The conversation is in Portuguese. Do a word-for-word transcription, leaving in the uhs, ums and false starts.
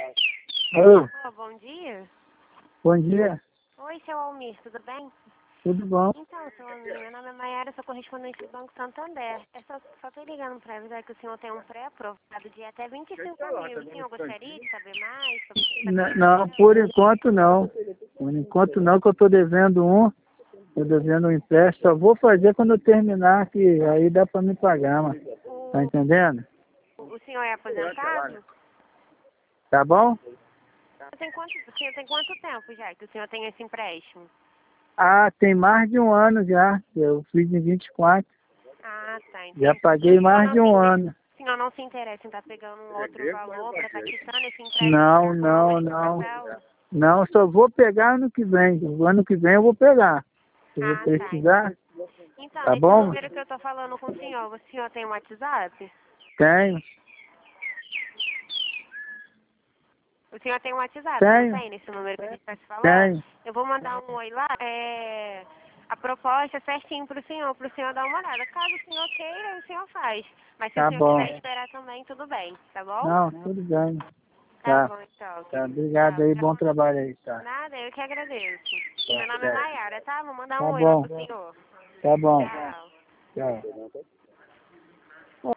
Alô, Alô, bom dia. bom dia, Oi, seu Almir, tudo bem? tudo bom? Então, seu Almir, meu nome é Maiara, sou correspondente do Banco Santander. Eu só, só tô ligando para avisar que o senhor tem um pré-aprovado de até vinte e cinco mil. O senhor gostaria de saber mais sobre o que está N- Não, por enquanto não. Por enquanto não, que eu estou devendo um, estou devendo um empréstimo. Só vou fazer quando eu terminar, que aí dá para me pagar, mano. Tá o, entendendo? o senhor é aposentado? Tá bom? Tem quanto, o senhor tem quanto tempo já que o senhor tem esse empréstimo? Ah, tem mais de um ano já. Eu fiz em vinte e quatro. Ah, tá, Já entendi. paguei O senhor mais não de se um inter- ano. o senhor não se interessa em estar pegando um outro valor para estar quitando esse empréstimo Não, já com uma não, única não. parcela? Não, só vou pegar ano que vem. O ano que vem eu vou pegar. Se eu Ah, tá, precisar, entendi. Então, tá nesse bom? número que eu tô falando com o senhor, o senhor tem um WhatsApp? Tenho, O senhor tem um WhatsApp, não tenho, tem, nesse número que a gente está se falando? tenho. Eu vou mandar um oi lá, é, a proposta certinho pro senhor, pro senhor dar uma olhada. Caso o senhor queira, o senhor faz. Mas se o Tá senhor bom. quiser esperar também, tudo bem, tá bom? Não, tudo bem. Tá Tá, bom, então, tá. querido. Obrigado Tchau, aí, bom tchau. trabalho aí, tá. Nada, eu que agradeço. Tá Meu nome é certo. Maiara, tá? Vou mandar Tá um oi lá bom, pro senhor. tá bom. Tchau. Tchau.